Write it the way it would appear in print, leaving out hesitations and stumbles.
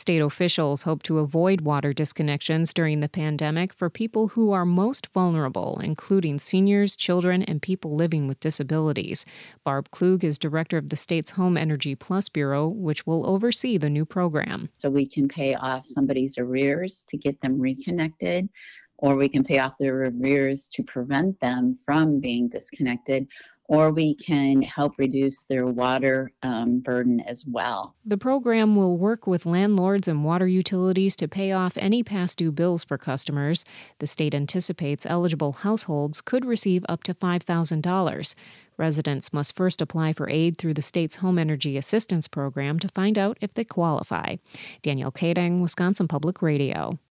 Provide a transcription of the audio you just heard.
State officials hope to avoid water disconnections during the pandemic for people who are most vulnerable, including seniors, children, and people living with disabilities. Barb Klug is director of the state's Home Energy Plus Bureau, which will oversee the new program. So we can pay off somebody's arrears to get them reconnected, or we can pay off their arrears to prevent them from being disconnected, or we can help reduce their water burden as well. The program will work with landlords and water utilities to pay off any past due bills for customers. The state anticipates eligible households could receive up to $5,000. Residents must first apply for aid through the state's Home Energy Assistance Program to find out if they qualify. Danielle Kading, Wisconsin Public Radio.